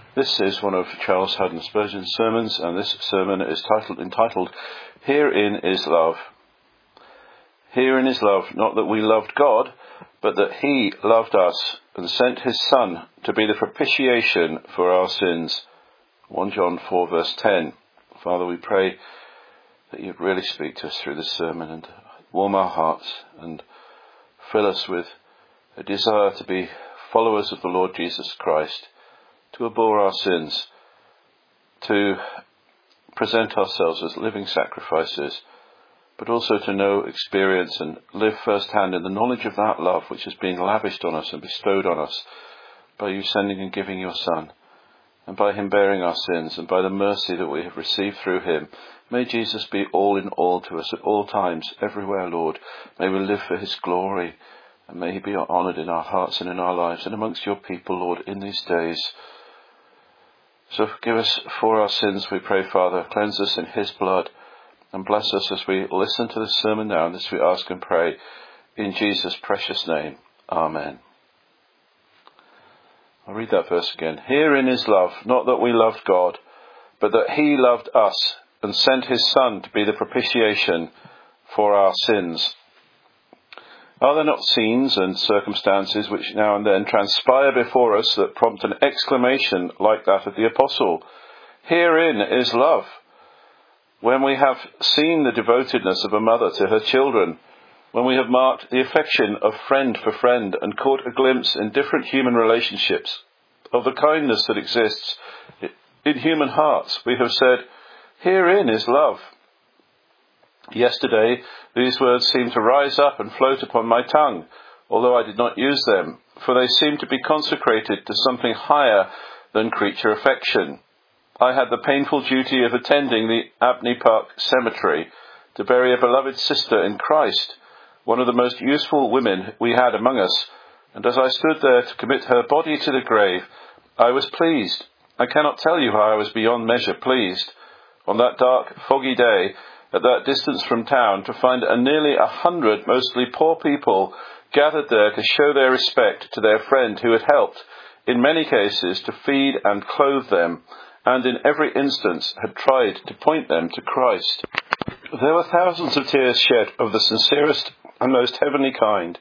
This is one of Charles Haddon Spurgeon's sermons, and this sermon is entitled, Herein is Love. Herein is love, not that we loved God, but that he loved us and sent his Son to be the propitiation for our sins. 1 John 4 verse 10. Father, we pray that you'd really speak to us through this sermon and warm our hearts and fill us with a desire to be followers of the Lord Jesus Christ, to abhor our sins, to present ourselves as living sacrifices, but also to know, experience and live firsthand in the knowledge of that love which has been lavished on us and bestowed on us by you sending and giving your Son, and by him bearing our sins, and by the mercy that we have received through him. May Jesus be all in all to us at all times, everywhere, Lord. May we live for his glory, and may he be honoured in our hearts and in our lives and amongst your people, Lord, in these days. So forgive us for our sins, we pray, Father. Cleanse us in his blood, and bless us as we listen to this sermon now, and this we ask and pray in Jesus' precious name. Amen. I'll read that verse again. Herein is love, not that we loved God, but that he loved us and sent his Son to be the propitiation for our sins. Are there not scenes and circumstances which now and then transpire before us that prompt an exclamation like that of the Apostle? Herein is love. When we have seen the devotedness of a mother to her children, when we have marked the affection of friend for friend and caught a glimpse in different human relationships of the kindness that exists in human hearts, we have said, herein is love. Yesterday, these words seemed to rise up and float upon my tongue, although I did not use them, for they seemed to be consecrated to something higher than creature affection. I had the painful duty of attending the Abney Park Cemetery to bury a beloved sister in Christ, one of the most useful women we had among us, and as I stood there to commit her body to the grave, I was pleased. I cannot tell you how I was beyond measure pleased. On that dark, foggy day, at that distance from town, to find nearly 100 mostly poor people gathered there to show their respect to their friend who had helped, in many cases, to feed and clothe them, and in every instance had tried to point them to Christ. There were thousands of tears shed of the sincerest and most heavenly kind.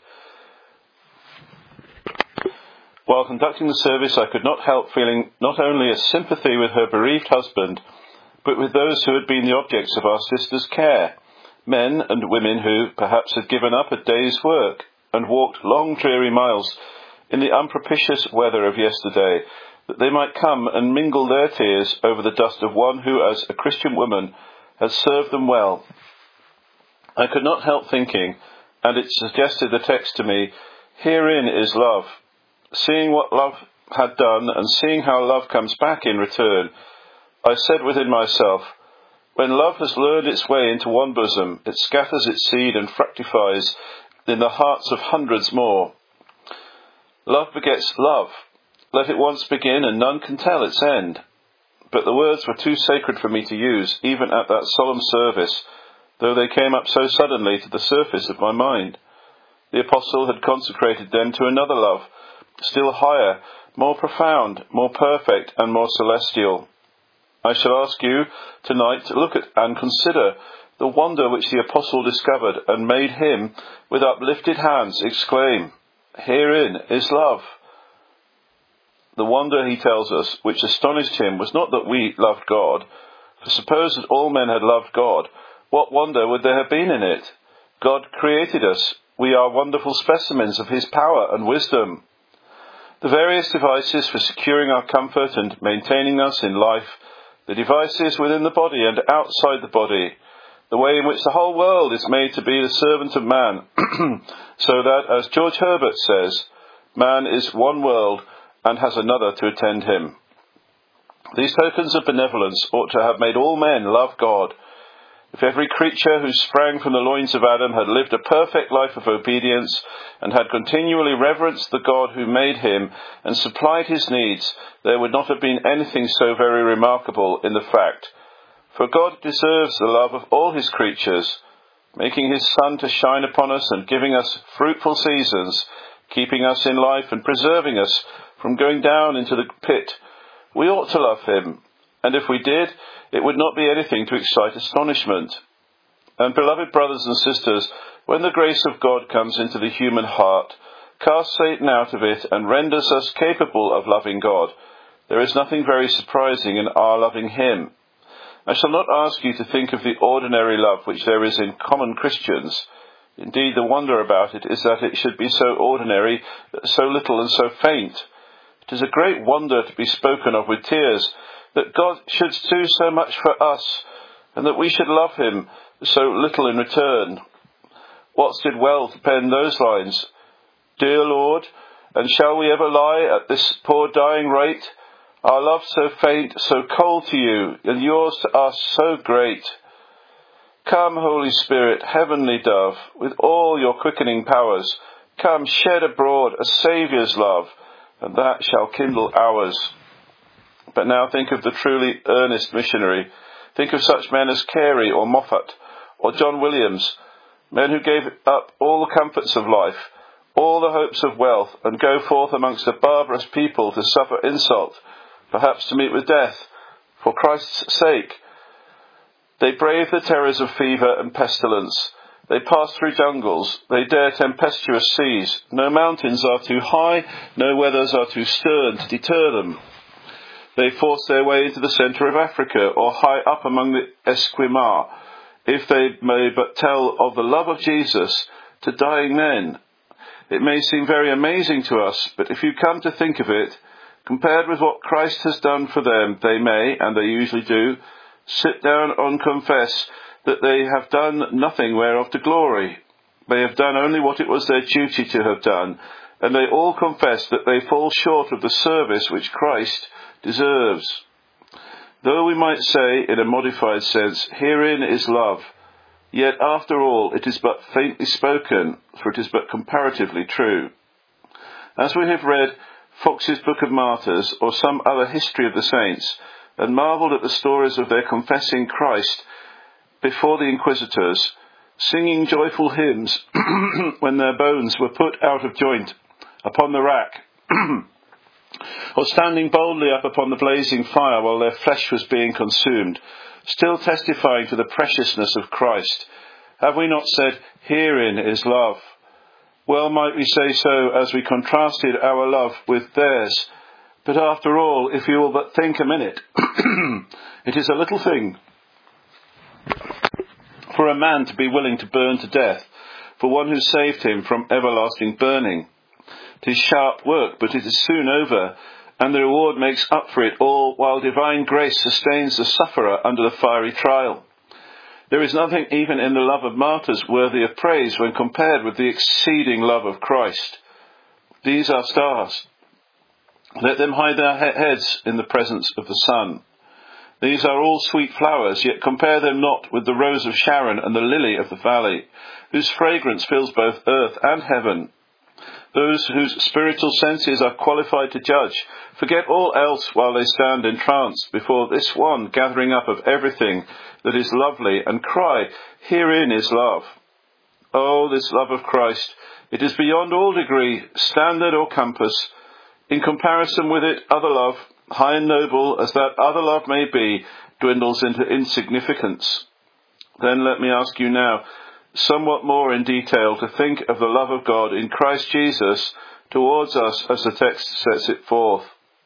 While conducting the service, I could not help feeling not only a sympathy with her bereaved husband, but with those who had been the objects of our sister's care, men and women who perhaps had given up a day's work and walked long dreary miles in the unpropitious weather of yesterday, that they might come and mingle their tears over the dust of one who, as a Christian woman, has served them well. I could not help thinking, and it suggested the text to me, herein is love. Seeing what love had done and seeing how love comes back in return, I said within myself, when love has lured its way into one bosom, it scatters its seed and fructifies in the hearts of hundreds more. Love begets love. Let it once begin and none can tell its end. But the words were too sacred for me to use, even at that solemn service, though they came up so suddenly to the surface of my mind. The Apostle had consecrated them to another love, still higher, more profound, more perfect and more celestial. I shall ask you tonight to look at and consider the wonder which the Apostle discovered and made him, with uplifted hands, exclaim, herein is love. The wonder, he tells us, which astonished him was not that we loved God, for suppose that all men had loved God, what wonder would there have been in it? God created us. We are wonderful specimens of his power and wisdom. The various devices for securing our comfort and maintaining us in life, the devices within the body and outside the body, the way in which the whole world is made to be the servant of man, so that, as George Herbert says, man is one world and has another to attend him. These tokens of benevolence ought to have made all men love God. If every creature who sprang from the loins of Adam had lived a perfect life of obedience and had continually reverenced the God who made him and supplied his needs, there would not have been anything so very remarkable in the fact. For God deserves the love of all his creatures, making his sun to shine upon us and giving us fruitful seasons, keeping us in life and preserving us from going down into the pit, We ought to love him, and if we did, it would not be anything to excite astonishment. And beloved brothers and sisters, when the grace of God comes into the human heart, casts Satan out of it and renders us capable of loving God, there is nothing very surprising in our loving him. I shall not ask you to think of the ordinary love which there is in common Christians. Indeed, the wonder about it is that it should be so ordinary, so little and so faint. It is a great wonder to be spoken of with tears, that God should do so much for us, and that we should love him so little in return. Watts did well to pen those lines. Dear Lord, and shall we ever lie at this poor dying rate? Our love so faint, so cold to you, and yours to us so great. Come, Holy Spirit, heavenly dove, with all your quickening powers, come shed abroad a Saviour's love, and that shall kindle ours. But now think of the truly earnest missionary. Think of such men as Carey or Moffat or John Williams, men who gave up all the comforts of life, all the hopes of wealth, and go forth amongst a barbarous people to suffer insult, perhaps to meet with death, for Christ's sake. They brave the terrors of fever and pestilence. They pass through jungles. They dare tempestuous seas. No mountains are too high, no weathers are too stern to deter them. They force their way into the centre of Africa, or high up among the Esquimaux, if they may but tell of the love of Jesus to dying men. It may seem very amazing to us, but if you come to think of it, compared with what Christ has done for them, they may, and they usually do, sit down and confess that they have done nothing whereof to glory. They have done only what it was their duty to have done, and they all confess that they fall short of the service which Christ deserves. Though we might say, in a modified sense, herein is love, yet after all it is but faintly spoken, for it is but comparatively true. As we have read Fox's Book of Martyrs, or some other history of the saints, and marvelled at the stories of their confessing Christ before the inquisitors, singing joyful hymns when their bones were put out of joint upon the rack, or standing boldly up upon the blazing fire while their flesh was being consumed, still testifying to the preciousness of Christ, have we not said, herein is love? Well might we say so as we contrasted our love with theirs. But after all, if you will but think a minute, it is a little thing for a man to be willing to burn to death for one who saved him from everlasting burning. It is sharp work, but it is soon over, and the reward makes up for it all, while divine grace sustains the sufferer under the fiery trial. There is nothing even in the love of martyrs worthy of praise when compared with the exceeding love of Christ. These are stars. Let them hide their heads in the presence of the sun. These are all sweet flowers, yet compare them not with the rose of Sharon and the lily of the valley, whose fragrance fills both earth and heaven. Those whose spiritual senses are qualified to judge forget all else while they stand entranced before this one gathering up of everything that is lovely, and cry, herein is love. Oh, this love of Christ, it is beyond all degree, standard or compass. In comparison with it, other love, high and noble as that other love may be, dwindles into insignificance. Then let me ask you now, somewhat more in detail, to think of the love of God in Christ Jesus towards us as the text sets it forth.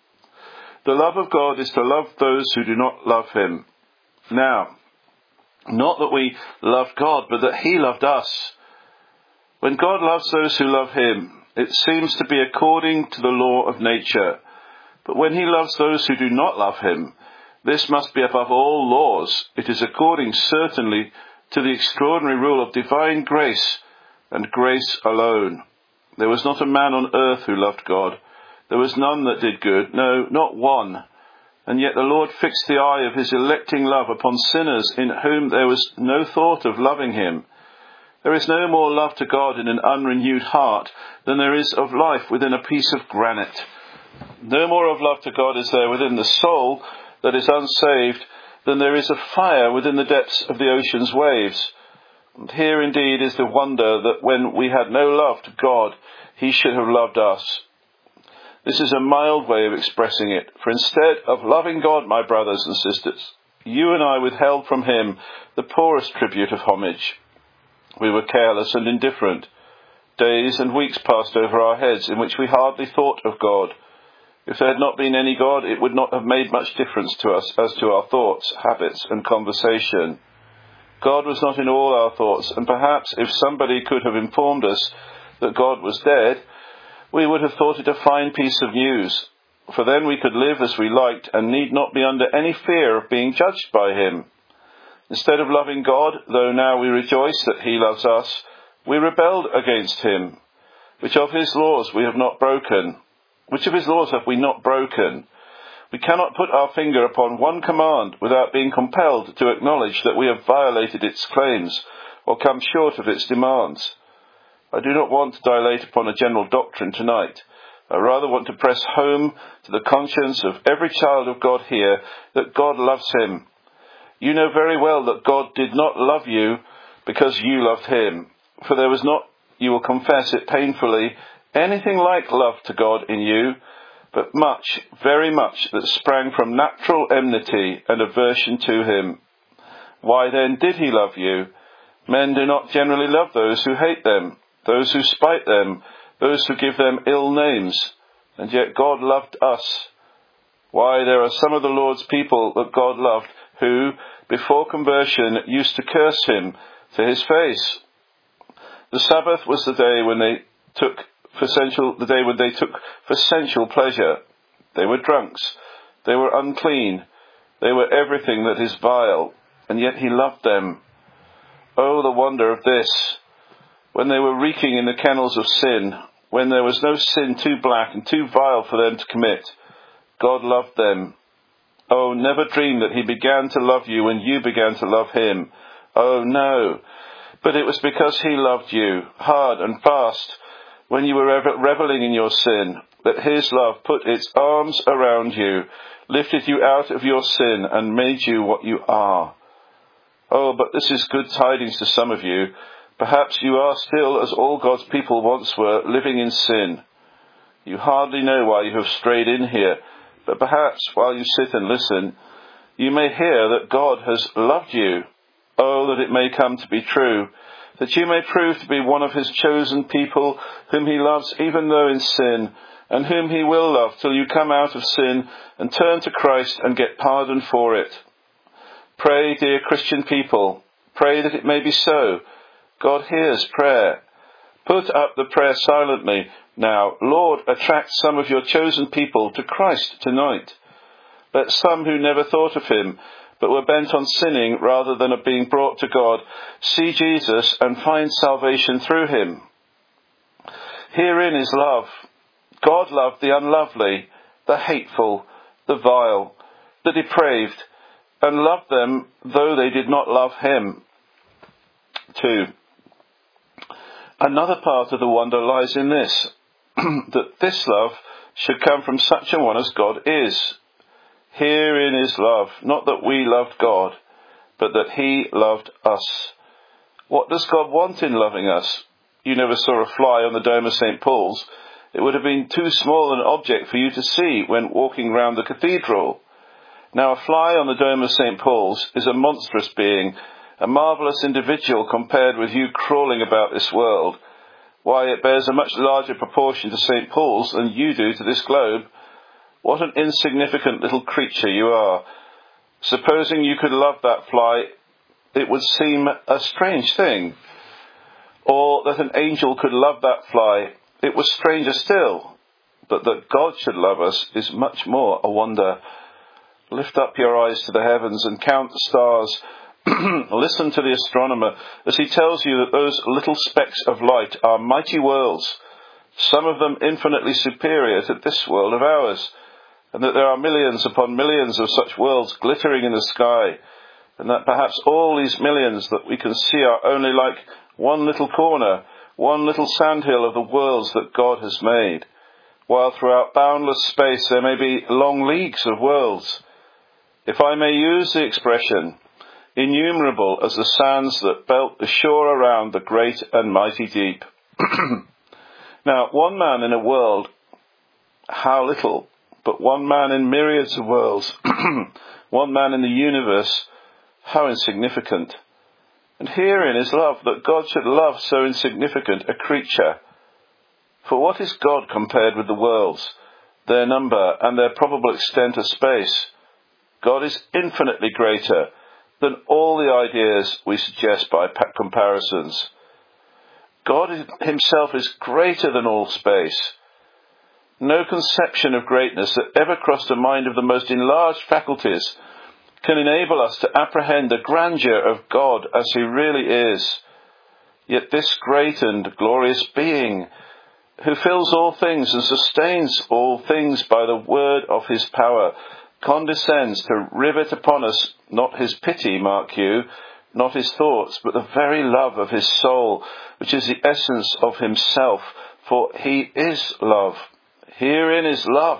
The love of God is to love those who do not love him. Now, not that we loved God, but that he loved us. When God loves those who love him, it seems to be according to the law of nature. But when he loves those who do not love him, this must be above all laws. It is according certainly to the extraordinary rule of divine grace, and grace alone. There was not a man on earth who loved God. There was none that did good, no, not one. And yet the Lord fixed the eye of his electing love upon sinners in whom there was no thought of loving him. There is no more love to God in an unrenewed heart than there is of life within a piece of granite. No more of love to God is there within the soul that is unsaved than there is of fire within the depths of the ocean's waves. And here indeed is the wonder that when we had no love to God, he should have loved us. This is a mild way of expressing it, for instead of loving God, my brothers and sisters, you and I withheld from him the poorest tribute of homage. We were careless and indifferent. Days and weeks passed over our heads in which we hardly thought of God. If there had not been any God, it would not have made much difference to us as to our thoughts, habits, and conversation. God was not in all our thoughts, and perhaps if somebody could have informed us that God was dead, we would have thought it a fine piece of news, for then we could live as we liked and need not be under any fear of being judged by him. Instead of loving God, though now we rejoice that he loves us, we rebelled against him. Which of his laws we have not broken? Which of his laws have we not broken? We cannot put our finger upon one command without being compelled to acknowledge that we have violated its claims or come short of its demands. I do not want to dilate upon a general doctrine tonight. I rather want to press home to the conscience of every child of God here that God loves him. You know very well that God did not love you because you loved him, for there was not, you will confess it painfully, anything like love to God in you, but much, very much, that sprang from natural enmity and aversion to him. Why then did he love you? Men do not generally love those who hate them, those who spite them, those who give them ill names, and yet God loved us. Why, there are some of the Lord's people that God loved who, before conversion, used to curse him to his face. The Sabbath was the day when they took for sensual pleasure. They were drunks. They were unclean. They were everything that is vile, and yet he loved them. Oh, the wonder of this! When they were reeking in the kennels of sin, when there was no sin too black and too vile for them to commit, God loved them. Oh, never dream that he began to love you when you began to love him. Oh, no. But it was because he loved you, hard and fast, when you were reveling in your sin, that his love put its arms around you, lifted you out of your sin, and made you what you are. Oh, but this is good tidings to some of you. Perhaps you are still, as all God's people once were, living in sin. You hardly know why you have strayed in here, but perhaps while you sit and listen, you may hear that God has loved you. Oh, that it may come to be true, that you may prove to be one of his chosen people, whom he loves even though in sin, and whom he will love till you come out of sin and turn to Christ and get pardon for it. Pray, dear Christian people, pray that it may be so. God hears prayer. Put up the prayer silently. Now, Lord, attract some of your chosen people to Christ tonight. Let some who never thought of him, but were bent on sinning rather than of being brought to God, see Jesus and find salvation through him. Herein is love. God loved the unlovely, the hateful, the vile, the depraved, and loved them though they did not love him. 2. Another part of the wonder lies in this, that this love should come from such a one as God is. Herein is love, not that we loved God, but that he loved us. What does God want in loving us? You never saw a fly on the dome of St. Paul's. It would have been too small an object for you to see when walking round the cathedral. Now, a fly on the dome of St. Paul's is a monstrous being, a marvellous individual compared with you crawling about this world. Why, it bears a much larger proportion to St. Paul's than you do to this globe. What an insignificant little creature you are. Supposing you could love that fly, it would seem a strange thing. Or that an angel could love that fly, it was stranger still. But that God should love us is much more a wonder. Lift up your eyes to the heavens and count the stars. Listen to the astronomer as he tells you that those little specks of light are mighty worlds, some of them infinitely superior to this world of ours, and that there are millions upon millions of such worlds glittering in the sky, and that perhaps all these millions that we can see are only like one little corner, one little sandhill of the worlds that God has made, while throughout boundless space there may be long leagues of worlds. If I may use the expression, innumerable as the sands that belt the shore around the great and mighty deep. Now, one man in a world How little, but one man in myriads of worlds, one man in the universe, how insignificant. And herein is love, that God should love so insignificant a creature. For what is God compared with the worlds, their number and their probable extent of space? God is infinitely greater than all the ideas we suggest by comparisons. God himself is greater than all space. No conception of greatness that ever crossed the mind of the most enlarged faculties can enable us to apprehend the grandeur of God as he really is. Yet this great and glorious being, who fills all things and sustains all things by the word of his power, condescends to rivet upon us not his pity, mark you, not his thoughts, but the very love of his soul, which is the essence of himself, for he is love. Herein is love.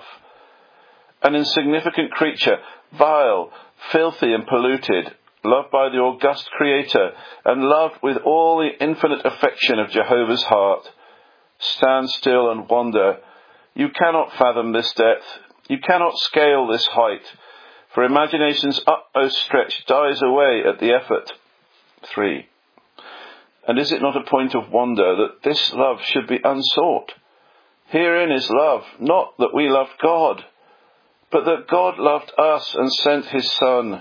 An insignificant creature, vile, filthy and polluted, loved by the august Creator, and loved with all the infinite affection of Jehovah's heart. Stand still and wonder. You cannot fathom this depth. You cannot scale this height, for imagination's utmost stretch dies away at the effort. 3. And is it not a point of wonder that this love should be unsought? Herein is love, not that we loved God, but that God loved us and sent his Son.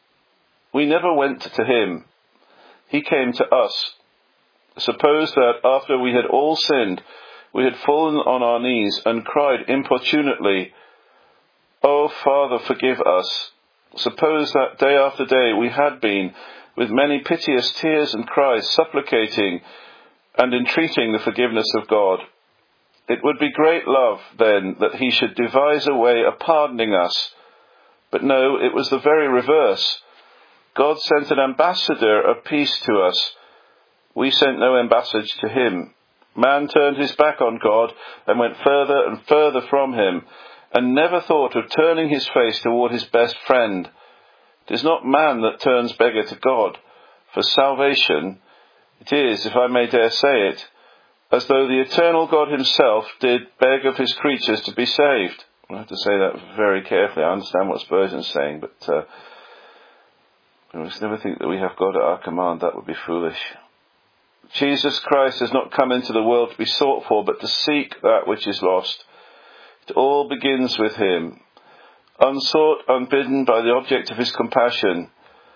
We never went to him. He came to us. Suppose that after we had all sinned, we had fallen on our knees and cried importunately, "O Father, forgive us." Suppose that day after day we had been, with many piteous tears and cries, supplicating and entreating the forgiveness of God. It would be great love, then, that he should devise a way of pardoning us. But no, it was the very reverse. God sent an ambassador of peace to us. We sent no embassage to him. Man turned his back on God and went further and further from him, and never thought of turning his face toward his best friend. It is not man that turns beggar to God. For salvation, it is, if I may dare say it, as though the eternal God himself did beg of his creatures to be saved. I have to say that very carefully. I understand what Spurgeon's saying, but we must never think that we have God at our command. That would be foolish. Jesus Christ has not come into the world to be sought for, but to seek that which is lost. It all begins with him. Unsought, unbidden by the object of his compassion,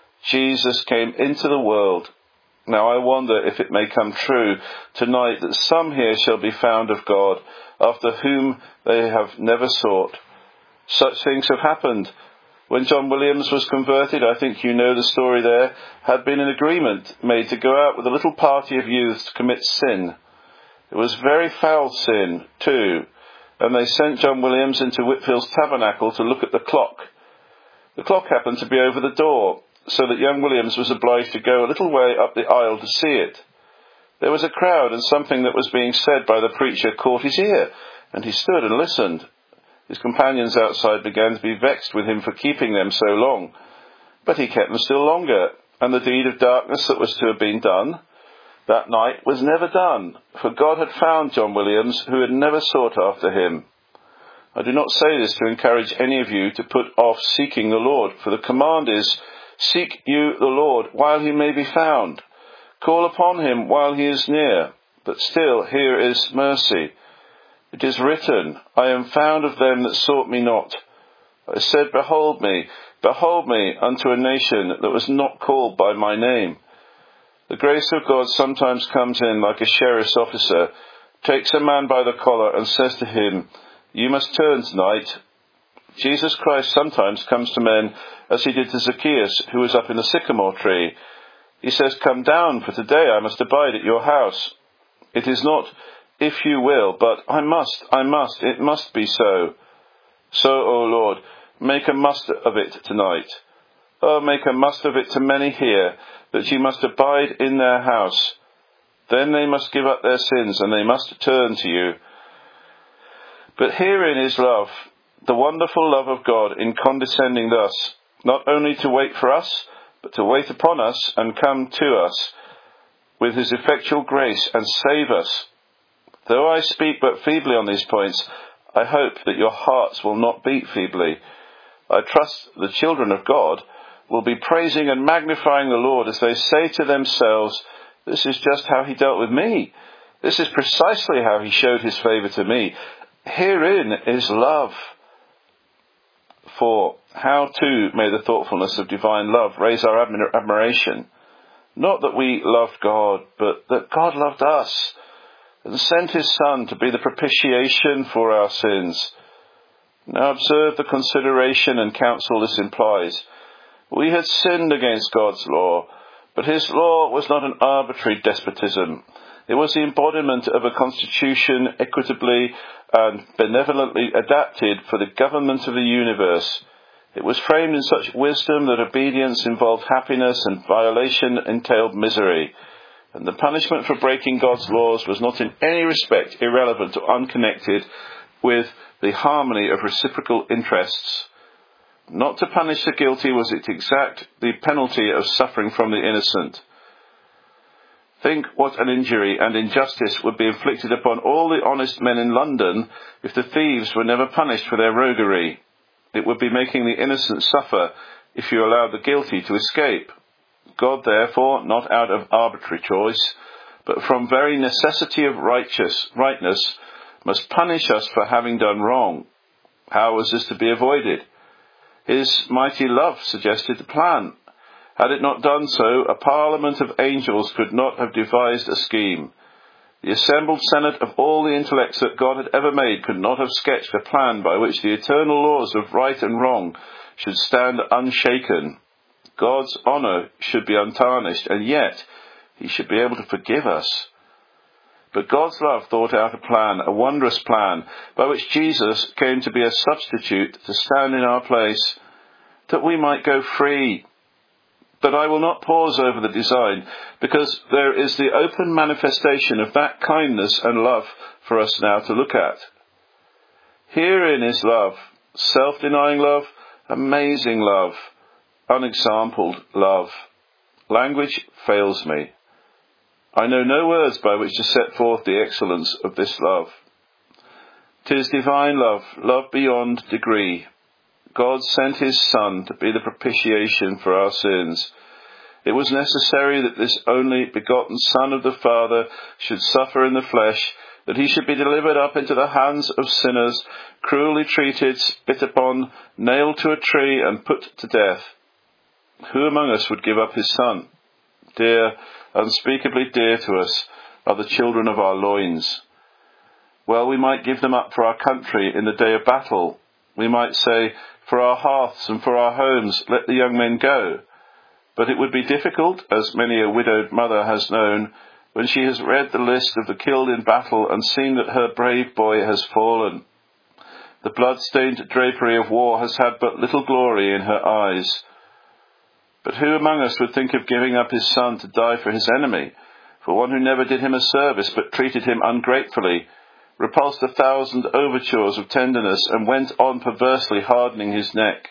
Jesus came into the world. Now I wonder if it may come true tonight that some here shall be found of God, after whom they have never sought. Such things have happened. When John Williams was converted, I think you know the story there, had been an agreement made to go out with a little party of youths to commit sin. It was very foul sin, too, and they sent John Williams into Whitfield's tabernacle to look at the clock. The clock happened to be over the door, so that young Williams was obliged to go a little way up the aisle to see it. There was a crowd, and something that was being said by the preacher caught his ear, and he stood and listened. His companions outside began to be vexed with him for keeping them so long, but he kept them still longer, and the deed of darkness that was to have been done that night was never done, for God had found John Williams, who had never sought after him. I do not say this to encourage any of you to put off seeking the Lord, for the command is, "Seek you the Lord while he may be found. Call upon him while he is near." But still, here is mercy. It is written, "I am found of them that sought me not." I said, behold me, unto a nation that was not called by my name." The grace of God sometimes comes in like a sheriff's officer, takes a man by the collar and says to him, "You must turn tonight." Jesus Christ sometimes comes to men as he did to Zacchaeus, who was up in the sycamore tree. He says, "Come down, for today I must abide at your house." It is not, "If you will," but I must, it must be so. So, O Lord, make a must of it tonight. Oh, make a must of it to many here, that you must abide in their house. Then they must give up their sins, and they must turn to you. But herein is love, the wonderful love of God in condescending thus, not only to wait for us, but to wait upon us and come to us with his effectual grace and save us. Though I speak but feebly on these points, I hope that your hearts will not beat feebly. I trust the children of God will be praising and magnifying the Lord as they say to themselves, this is just how he dealt with me. This is precisely how he showed his favour to me. Herein is love. For how too may the thoughtfulness of divine love raise our admiration? Not that we loved God, but that God loved us, and sent his Son to be the propitiation for our sins. Now observe the consideration and counsel this implies. We had sinned against God's law, but his law was not an arbitrary despotism. It was the embodiment of a constitution equitably and benevolently adapted for the government of the universe. It was framed in such wisdom that obedience involved happiness and violation entailed misery. And the punishment for breaking God's laws was not in any respect irrelevant or unconnected with the harmony of reciprocal interests. Not to punish the guilty was it exact the penalty of suffering from the innocent. Think what an injury and injustice would be inflicted upon all the honest men in London if the thieves were never punished for their roguery. It would be making the innocent suffer if you allowed the guilty to escape. God, therefore, not out of arbitrary choice, but from very necessity of rightness, must punish us for having done wrong. How was this to be avoided? His mighty love suggested the plan. Had it not done so, a parliament of angels could not have devised a scheme. The assembled senate of all the intellects that God had ever made could not have sketched a plan by which the eternal laws of right and wrong should stand unshaken. God's honour should be untarnished, and yet he should be able to forgive us. But God's love thought out a plan, a wondrous plan, by which Jesus came to be a substitute to stand in our place, that we might go free. But I will not pause over the design, because there is the open manifestation of that kindness and love for us now to look at. Herein is love, self-denying love, amazing love, unexampled love. Language fails me. I know no words by which to set forth the excellence of this love. 'Tis divine love, love beyond degree. God sent his Son to be the propitiation for our sins. It was necessary that this only begotten Son of the Father should suffer in the flesh, that he should be delivered up into the hands of sinners, cruelly treated, spit upon, nailed to a tree, and put to death. Who among us would give up his Son? Dear, unspeakably dear to us, are the children of our loins. Well, we might give them up for our country in the day of battle. We might say, for our hearths and for our homes, let the young men go. But it would be difficult, as many a widowed mother has known, when she has read the list of the killed in battle and seen that her brave boy has fallen. The blood-stained drapery of war has had but little glory in her eyes. But who among us would think of giving up his Son to die for his enemy, for one who never did him a service but treated him ungratefully, repulsed 1,000 overtures of tenderness, and went on perversely hardening his neck?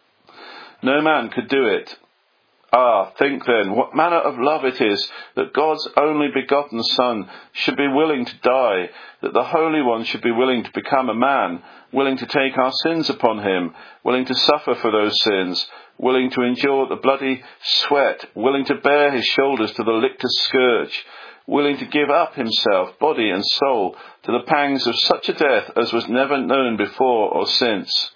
No man could do it. Ah, think then, what manner of love it is that God's only begotten Son should be willing to die, that the Holy One should be willing to become a man, willing to take our sins upon him, willing to suffer for those sins, willing to endure the bloody sweat, willing to bear his shoulders to the lictor's scourge, willing to give up himself, body and soul, to the pangs of such a death as was never known before or since.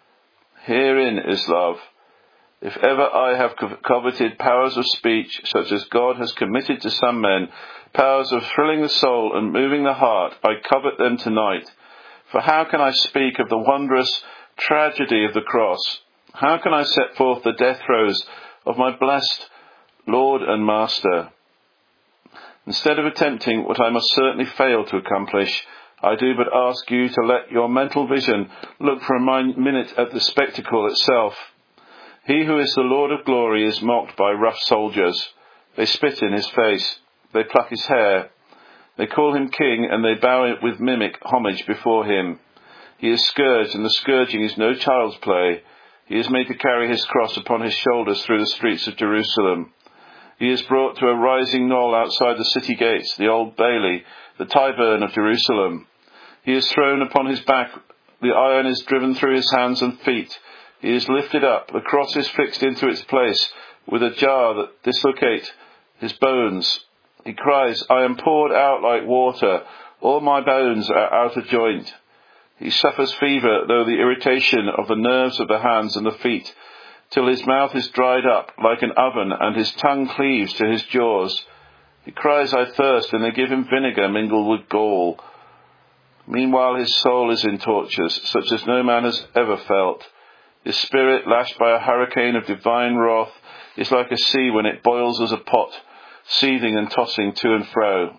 Herein is love. If ever I have coveted powers of speech, such as God has committed to some men, powers of thrilling the soul and moving the heart, I covet them tonight. For how can I speak of the wondrous tragedy of the cross? How can I set forth the death throes of my blessed Lord and Master? Instead of attempting what I must certainly fail to accomplish, I do but ask you to let your mental vision look for a minute at the spectacle itself. He who is the Lord of glory is mocked by rough soldiers. They spit in his face. They pluck his hair. They call him king, and they bow with mimic homage before him. He is scourged, and the scourging is no child's play. He is made to carry his cross upon his shoulders through the streets of Jerusalem. He is brought to a rising knoll outside the city gates, the Old Bailey, the Tyburn of Jerusalem. He is thrown upon his back The iron is driven through his hands and feet. He is lifted up. The cross is fixed into its place with a jar that dislocates his bones. He cries, I am poured out like water. All my bones are out of joint. He suffers fever, though the irritation of the nerves of the hands and the feet, till his mouth is dried up like an oven, and his tongue cleaves to his jaws. He cries, I thirst, and they give him vinegar mingled with gall. Meanwhile his soul is in tortures, such as no man has ever felt. His spirit, lashed by a hurricane of divine wrath, is like a sea when it boils as a pot, seething and tossing to and fro.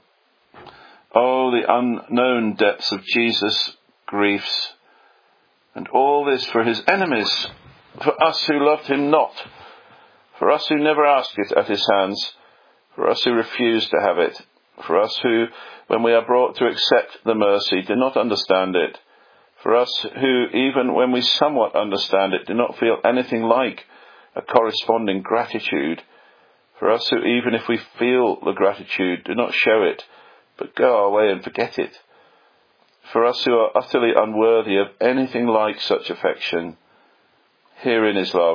Oh, the unknown depths of Jesus' griefs. And all this for his enemies, for us who loved him not, for us who never asked it at his hands, for us who refused to have it, for us who, when we are brought to accept the mercy, do not understand it, for us who, even when we somewhat understand it, do not feel anything like a corresponding gratitude, for us who, even if we feel the gratitude, do not show it, but go our way and forget it, for us who are utterly unworthy of anything like such affection. Herein is love.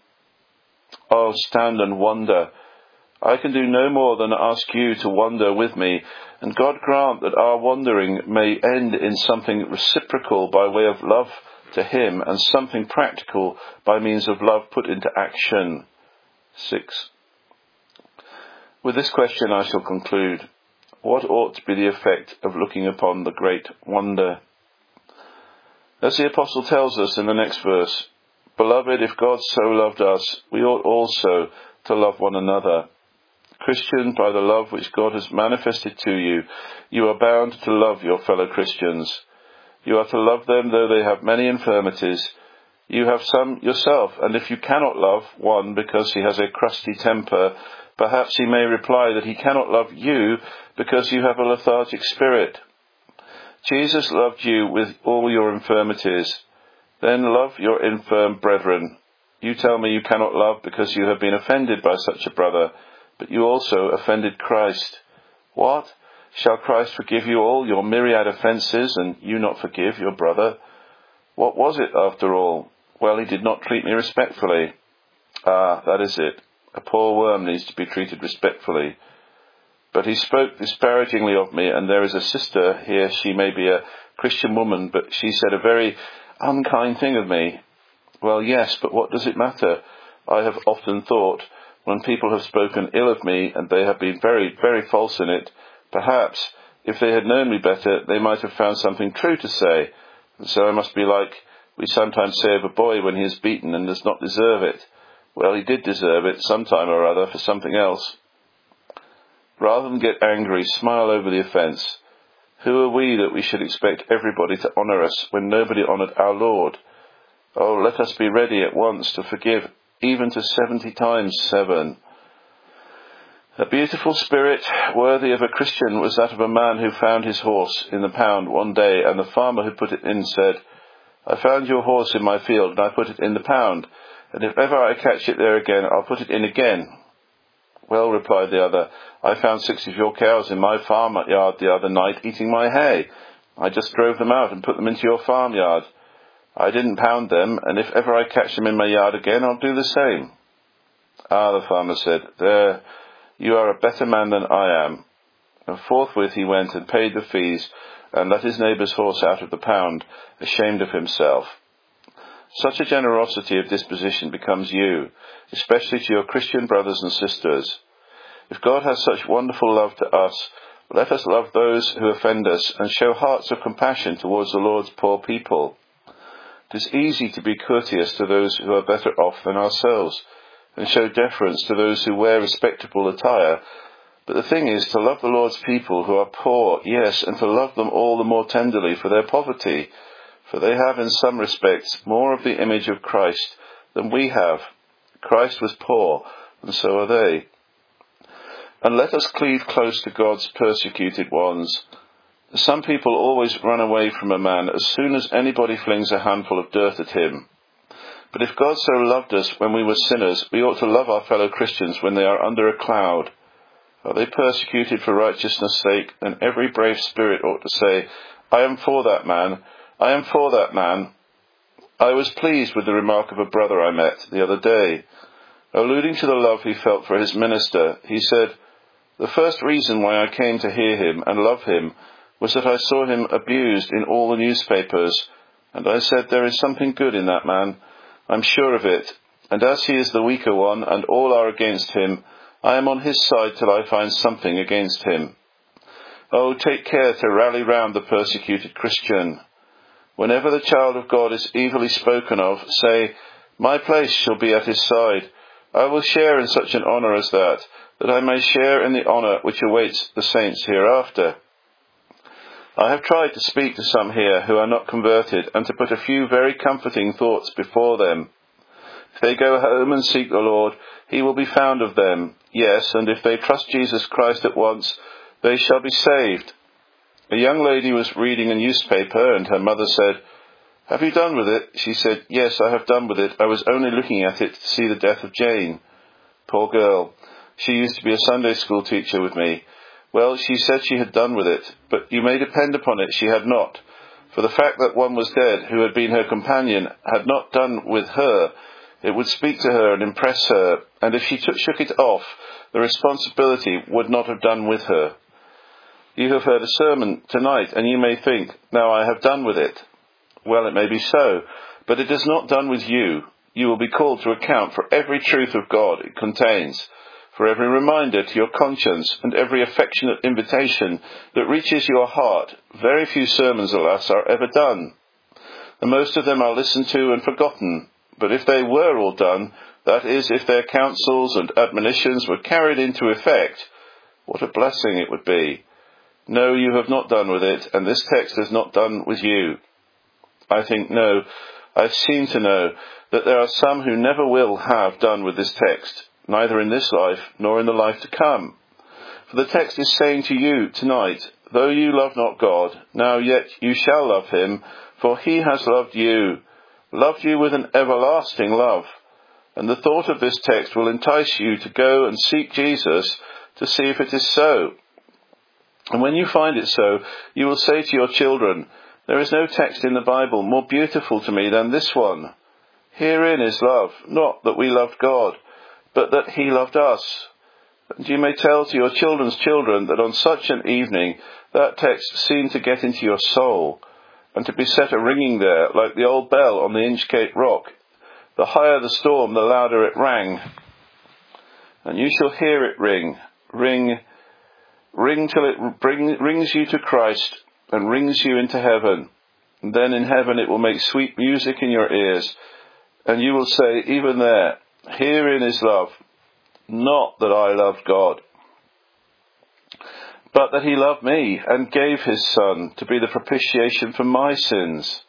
Oh, stand and wonder. I can do no more than ask you to wonder with me, and God grant that our wondering may end in something reciprocal by way of love to him, and something practical by means of love put into action. 6. With this question I shall conclude. What ought to be the effect of looking upon the great wonder? As the Apostle tells us in the next verse, Beloved, if God so loved us, we ought also to love one another. Christian, by the love which God has manifested to you, you are bound to love your fellow Christians. You are to love them though they have many infirmities. You have some yourself, and if you cannot love one because he has a crusty temper, perhaps he may reply that he cannot love you because you have a lethargic spirit. Jesus loved you with all your infirmities. Then love your infirm brethren. You tell me you cannot love because you have been offended by such a brother, but you also offended Christ. What? Shall Christ forgive you all your myriad offences, and you not forgive your brother? What was it, after all? Well, he did not treat me respectfully. Ah, that is it. A poor worm needs to be treated respectfully. But he spoke disparagingly of me, and there is a sister here, she may be a Christian woman, but she said a very unkind thing of me. Well, yes, but what does it matter? I have often thought, when people have spoken ill of me, and they have been very, very false in it, perhaps, if they had known me better, they might have found something true to say. And so I must be like we sometimes say of a boy when he is beaten and does not deserve it. Well, he did deserve it sometime or other for something else. Rather than get angry, smile over the offence. Who are we that we should expect everybody to honour us when nobody honoured our Lord? Oh, let us be ready at once to forgive, even to 70 times 7. A beautiful spirit worthy of a Christian was that of a man who found his horse in the pound one day, and the farmer who put it in said, I found your horse in my field, and I put it in the pound, and if ever I catch it there again, I'll put it in again. Well, replied the other, I found 6 of your cows in my farmyard the other night eating my hay. I just drove them out and put them into your farmyard. I didn't pound them, and if ever I catch them in my yard again, I'll do the same. Ah, the farmer said, there, you are a better man than I am. And forthwith he went and paid the fees, and let his neighbour's horse out of the pound, ashamed of himself. Such a generosity of disposition becomes you, especially to your Christian brothers and sisters. If God has such wonderful love to us, let us love those who offend us, and show hearts of compassion towards the Lord's poor people. It is easy to be courteous to those who are better off than ourselves, and show deference to those who wear respectable attire. But the thing is to love the Lord's people who are poor, yes, and to love them all the more tenderly for their poverty, for they have in some respects more of the image of Christ than we have. Christ was poor, and so are they. And let us cleave close to God's persecuted ones. Some people always run away from a man as soon as anybody flings a handful of dirt at him. But if God so loved us when we were sinners, we ought to love our fellow Christians when they are under a cloud. Are they persecuted for righteousness' sake? Then every brave spirit ought to say, I am for that man, I am for that man. I was pleased with the remark of a brother I met the other day. Alluding to the love he felt for his minister, he said, "The first reason why I came to hear him and love him was that I saw him abused in all the newspapers, and I said, there is something good in that man. I'm sure of it, and as he is the weaker one and all are against him, I am on his side till I find something against him. Oh, take care to rally round the persecuted Christian. Whenever the child of God is evilly spoken of, say, my place shall be at his side. I will share in such an honour as that I may share in the honour which awaits the saints hereafter. I have tried to speak to some here who are not converted, and to put a few very comforting thoughts before them. If they go home and seek the Lord, he will be found of them. Yes, and if they trust Jesus Christ at once, they shall be saved. A young lady was reading a newspaper, and her mother said, Have you done with it? She said, Yes, I have done with it. I was only looking at it to see the death of Jane. Poor girl. She used to be a Sunday school teacher with me. Well, she said she had done with it, but you may depend upon it she had not. For the fact that one was dead who had been her companion had not done with her. It would speak to her and impress her, and if she shook it off, the responsibility would not have done with her. You have heard a sermon tonight, and you may think, now I have done with it. Well, it may be so, but it is not done with you. You will be called to account for every truth of God it contains, for every reminder to your conscience and every affectionate invitation that reaches your heart. Very few sermons, alas, are ever done. The most of them are listened to and forgotten. But if they were all done, that is, if their counsels and admonitions were carried into effect, what a blessing it would be. No, you have not done with it, and this text has not done with you. I think no, I seem to know that there are some who never will have done with this text, neither in this life nor in the life to come. For the text is saying to you tonight, though you love not God, now yet you shall love him, for he has loved you with an everlasting love. And the thought of this text will entice you to go and seek Jesus to see if it is so. And when you find it so, you will say to your children, there is no text in the Bible more beautiful to me than this one. Herein is love, not that we loved God, but that he loved us. And you may tell to your children's children that on such an evening that text seemed to get into your soul, and to be set a-ringing there like the old bell on the Inchcape Rock. The higher the storm, the louder it rang. And you shall hear it ring, ring till it rings you to Christ and rings you into heaven. And then in heaven it will make sweet music in your ears, and you will say, even there, herein is love, not that I loved God, but that he loved me and gave his Son to be the propitiation for my sins.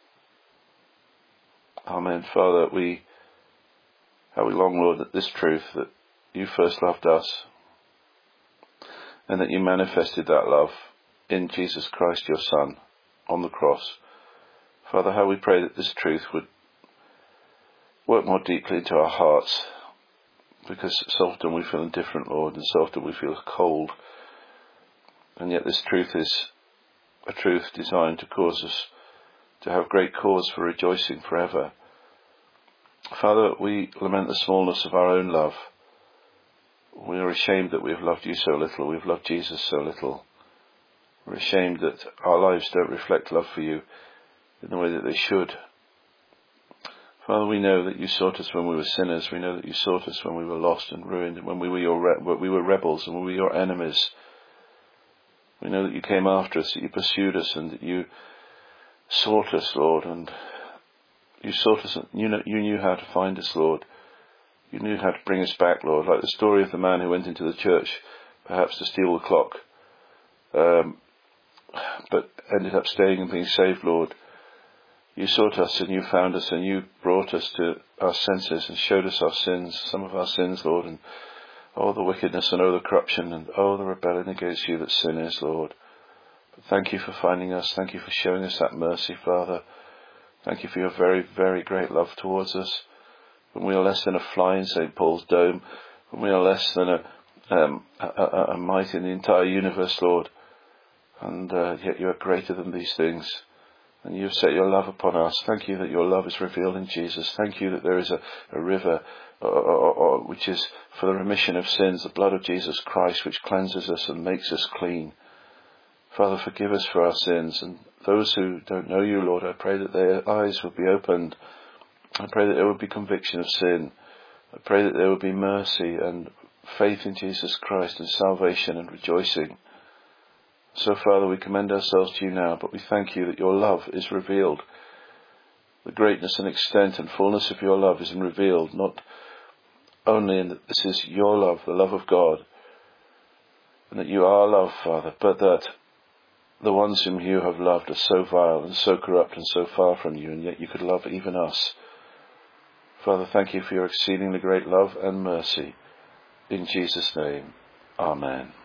Amen. Father, how we long, Lord, that this truth, that you first loved us, and that you manifested that love in Jesus Christ, your Son, on the cross. Father, how we pray that this truth would work more deeply into our hearts, because so often we feel indifferent, Lord, and so often we feel cold. And yet this truth is a truth designed to cause us to have great cause for rejoicing forever. Father, we lament the smallness of our own love. We are ashamed that we have loved you so little. We've loved Jesus so little. We're ashamed that our lives don't reflect love for you in the way that they should. Father, we know that you sought us when we were sinners. We know that you sought us when we were lost and ruined, when we were rebels and we were your enemies. We know that you came after us, that you pursued us, and that you sought us, Lord, and you sought us, and you knew how to find us, Lord. You knew how to bring us back, Lord, like the story of the man who went into the church, perhaps to steal the clock, but ended up staying and being saved, Lord. You sought us and you found us and you brought us to our senses and showed us our sins, some of our sins, Lord, and oh, the wickedness and oh, the corruption and oh, the rebellion against you that sin is, Lord. But thank you for finding us. Thank you for showing us that mercy, Father. Thank you for your very, very great love towards us. When we are less than a fly in St. Paul's dome, when we are less than a mite in the entire universe, Lord, and yet you are greater than these things. And you've set your love upon us. Thank you that your love is revealed in Jesus. Thank you that there is a river which is for the remission of sins, the blood of Jesus Christ, which cleanses us and makes us clean. Father, forgive us for our sins. And those who don't know you, Lord, I pray that their eyes will be opened. I pray that there will be conviction of sin. I pray that there will be mercy and faith in Jesus Christ and salvation and rejoicing. So, Father, we commend ourselves to you now, but we thank you that your love is revealed. The greatness and extent and fullness of your love is revealed, not only in that this is your love, the love of God, and that you are love, Father, but that the ones whom you have loved are so vile and so corrupt and so far from you, and yet you could love even us. Father, thank you for your exceedingly great love and mercy. In Jesus' name, Amen.